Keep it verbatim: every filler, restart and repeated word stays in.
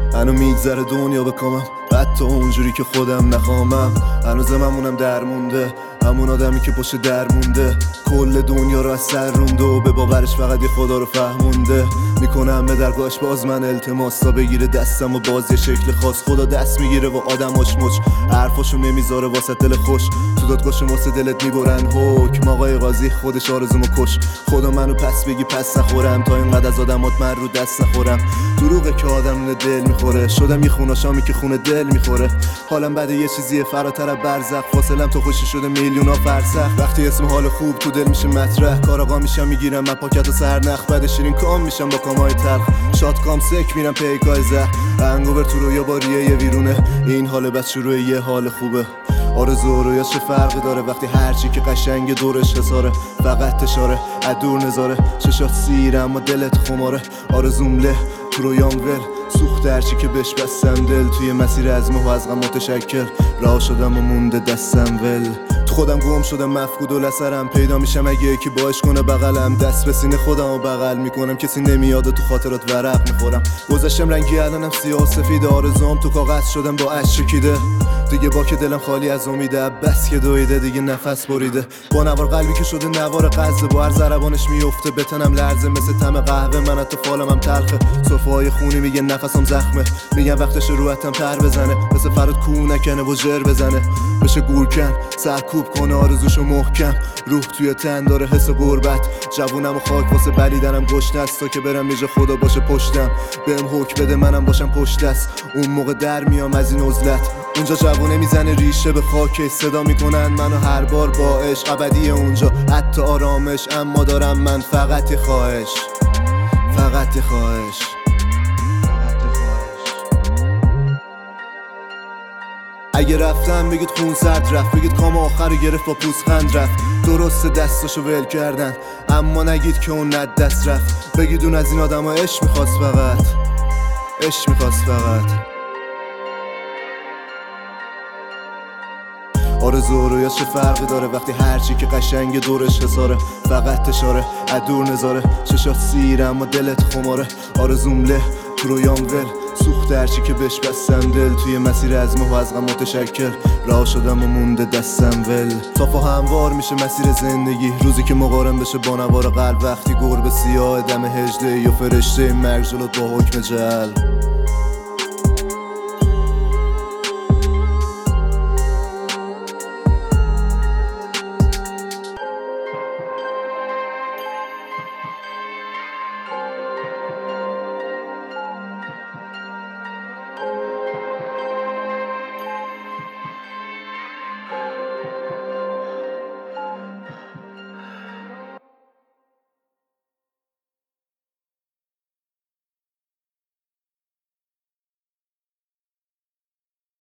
هنو میگذره دنیا بکامم، حتی اونجوری که خودم نخوامم. هنوز همونم در مونده، همون آدمی که پشت در مونده، کل دنیا رو از سر رونده و به باورش فقط یه خدا رو فهمونده. میکنم به درگاهش باز من التماس تا بگیره دستم و باز یه شکل خاص. خدا دست میگیره و آدماش مچ، حرفاشو نمیذاره واسه دل خوش. تو دادگاهشون واسه دلت میبرن حکم، آقای قاضی خودش آرزومو کش. خدا منو پس بگی پس نخورم، تا اینقدر از آدمات من رو دست نخورم. دروغه که آدم دل میخوره، شدم یه خوناشامی که خونه دل میخوره. حالم بعد یه چیزیه فراتر برزخ، فاصلم تو خوشی شده میلیونا فرسخ. وقتی اسم حال خوب تو دل میشه مطرح، کار آقا میشم میگیرم من پاکت و سرنخ. بعد شیرین کام میشم با کامای تلخ، شاد کام سک میرم پیکای زهر. انگوبر تو رویا با ریه یه ویرونه، این حال بس شروع یه حال خوبه. آرزو و رویا چه فرقی داره وقتی هرچی که قشنگ دورش حساره. فقط تشاره از دور نظاره، چشات سیره اما دلت خماره. آرزوم له تو رویام ول، سوخت هرچی که بهش بستم دل. توی مسیر از مه و از غم متشکل، راه شدم و مونده دستم ول. تو خودم گم شدم مفقود و لسرم، پیدا میشم اگه یکی باش کنه بغلم. دست به سینه خودم و بغل میکنم، کسی نمیاد تو خاطرات ورق میخورم. گذشتم رنگی الانم سیاه سفید، آرزوام تو کاغذ شدم با اشک چکیده. دیگه با که دلم خالی از امیده، بس که دویده دیگه نفس بریده. با نوار قلبی که شده نوار قزه، با هر ضربانش میفته به تنم لرزه. مثل طعم قهوه من تو فالم هم تلخه، صرفه های خونی میگه نفسم زخمه. میگن وقتش روحتم تر بزنه، مثل فراد کو نکنه و جر بزنه. بشه گورکن سرکوب کنه آرزوشو محکم، روح توی تن داره حس غربت. جوونم و خاک واسه بلیدنم گشنه است، تا که برم یه جا خدا باشه پشتم. بهم حکم بده منم باشم پشت دست، اون موقع در میام از این عزلت. اونجا جوونه میزنه ریشه به خاکش، صدا میکنن منو هر بار با عشق. ابدی اونجا حتی آرامش، اما دارم من فقط خواهش، فقط خواهش. اگه رفتم بگید خون سرد رفت، بگید کام آخر رو گرفت با پوزخند رفت. درست دستاشو ول کردن، اما نگید که اون ند دست رفت. بگید اون از این آدم ها عشق میخواست فقط، عشق میخواست فقط. آرزو و رویا چه فرقی داره وقتی هرچی که قشنگ دورش حساره. فقط تشاره از دور نظاره، چشات سیره اما دلت خماره. آرزوم له تو رویام ول، سوخت هرچی که بهش بستم دل. توی مسیر از مه و از غم متشکل، راه شدم و مونده دستم ول. صافا هموار میشه مسیر زندگی، روزی که مقارن بشه با نوار قلب. وقتی گربه سیاه دم هجده یا فرشته مرگ جلوت با حکم جلب.